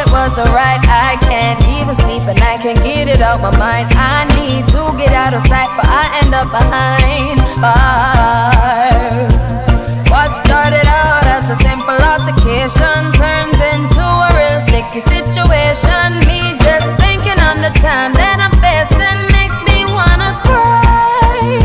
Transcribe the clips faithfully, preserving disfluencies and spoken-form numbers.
it was alright. I can't even sleep and I can't get it out my mind. I need to get out of sight, but I end up behind bars. What started out as a simple altercation turns into a real sticky situation. Me just thinking on the time that I'm facing makes me wanna cry.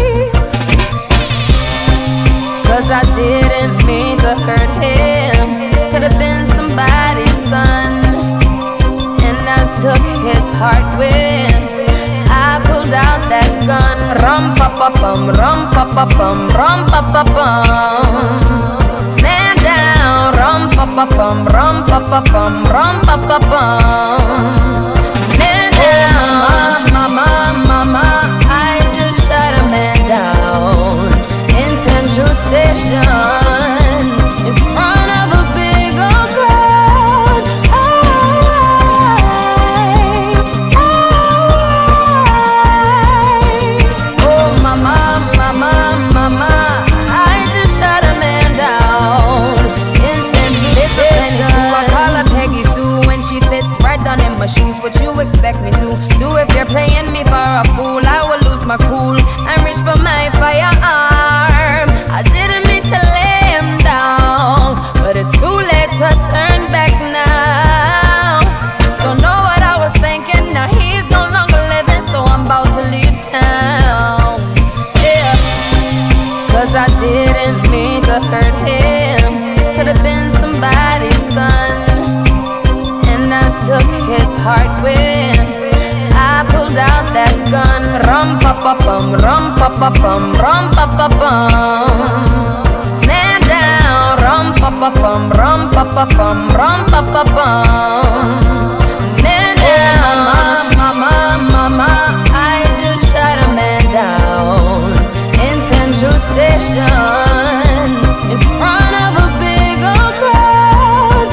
Cause I didn't mean to hurt him. Could've been somebody's son, and I took his heart when I pulled out that gun. Rum pa pa bum, rum pa pa bum, rum pa pa bum. Man down, rum pa pa bum, rum pa pa bum, rum pa pa bum. Man down, mama, mama, I just shot a man down in Central Station in front of a big old crowd. I, I, oh mama, mama, mama, I just shot a man down in Central Station. I call her Peggy Sue when she fits right down in my shoes. What you expect me to do if you're playing me for a fool? I will lose my cool and reach for my firearm. I didn't mean to lay him down, but it's too late to turn back now. Don't know what I was thinking, now he's no longer living, so I'm about to leave town. Yeah, cause I didn't mean to hurt him. Could've been somebody's son, and I took his heart when I pulled out that gun. Rum pa pa bum, rum pa pa bum, rum pa pa bum. Man down, rum pa pa bum, rum pa pa bum, rum pa pa bum. Man down, mama, mama, mama, I just shot a man down in Central Station in front of a big old crowd.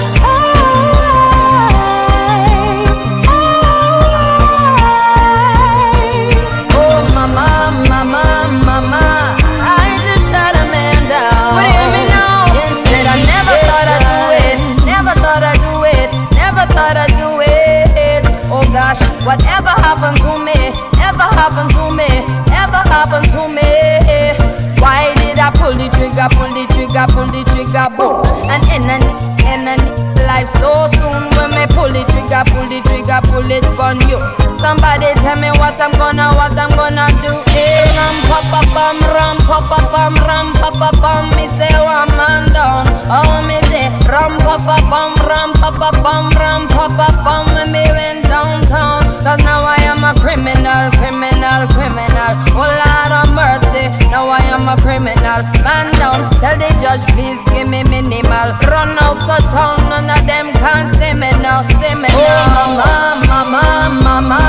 Oh mama, mama, mama, I just shot a man down. But hear me now, said I never thought I'd do it, never thought I'd do it, never thought I'd do it. Oh gosh, whatever happened to me, ever happened to me, ever happened to me? Why did I pull the trigger, pull the trigger, pull the trigger, boom? And in and in and life so soon. When me pull the trigger, pull the trigger, pull it on you. Somebody tell me what I'm gonna, what I'm gonna do. Hey, ram pa pa bum, ram pa pa bum, ram pa pa bum. Me say one man down. Oh me say ram pa pa bum, ram pa pa bum, ram pa pa bum. When me went downtown, cause now I am a criminal, criminal, criminal. Oh Lord of mercy, now I am a criminal. Man down, tell the judge please give me minimal. Run out of town, none of them can see me now, see me now. Oh mama, mama, mama,